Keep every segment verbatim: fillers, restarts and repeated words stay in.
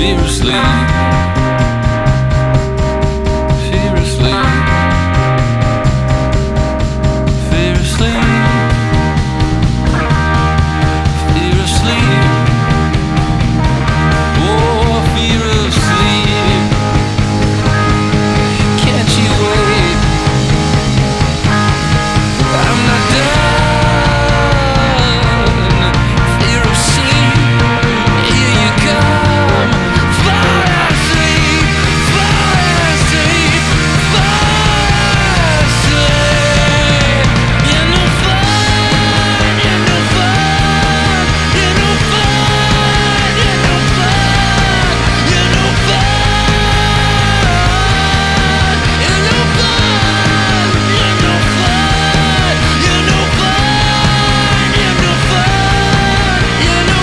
fear of sleep, fear of sleep, fear of sleep, fear of sleep, oh, fear of sleep. Can't you wait? I'm not done. Fear of sleep, here you come. Fall asleep, fall asleep, fall asleep. You're no fun, you're no fun, you're no fun, you're no fun, you're no fun, you're no fun, you're no fun, you're no fun, you're no fun, you're no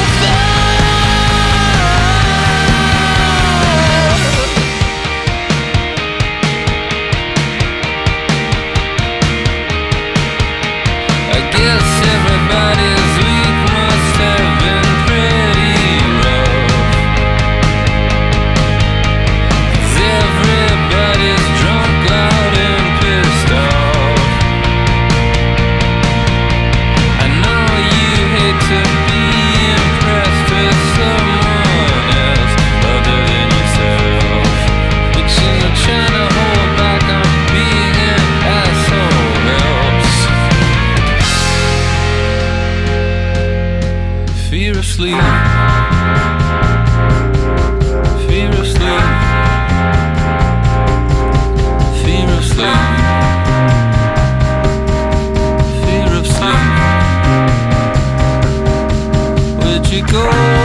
I guess everybody's week must have been pretty rough, 'cause everybody's drunk, loud and pissed off. I know you hate to be impressed with someone else other than yourself, but you know trying to hold back on being an asshole helps. Fear of sleep, fear of sleep, fear of sleep, fear of sleep. Where'd you go?